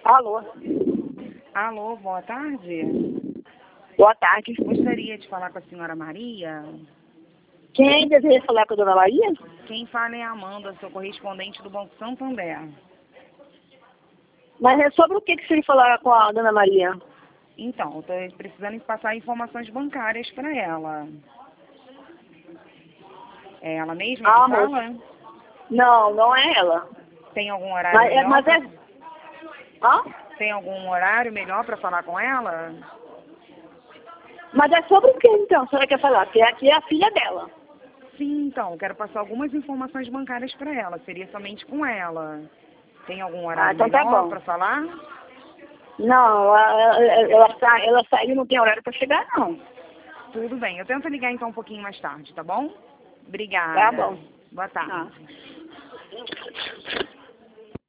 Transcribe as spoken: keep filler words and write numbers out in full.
Alô? Alô, boa tarde. Boa tarde. Gostaria de falar com a senhora Maria. Quem deseja falar com a dona Maria? Quem fala é a Amanda, sou correspondente do Banco Santander. Mas é sobre o que que você ia falar com a dona Maria? Então, estou precisando passar informações bancárias para ela. É ela mesma Ah, que fala? Não, não é ela. Tem algum horário Mas é... melhor? Mas pra- é... Hã? Tem algum horário melhor para falar com ela? Mas é sobre o que então você quer falar? Que aqui é a filha dela. Sim, então, quero passar algumas informações bancárias para ela. Seria somente com ela. Tem algum horário Ah, então tá melhor bom. para falar? Não, ela, ela, ela, sa- ela saiu, não tem horário para chegar, não. Tudo bem, eu tento ligar então um pouquinho mais tarde, tá bom? Obrigada. Tá bom. Boa tarde. Tá.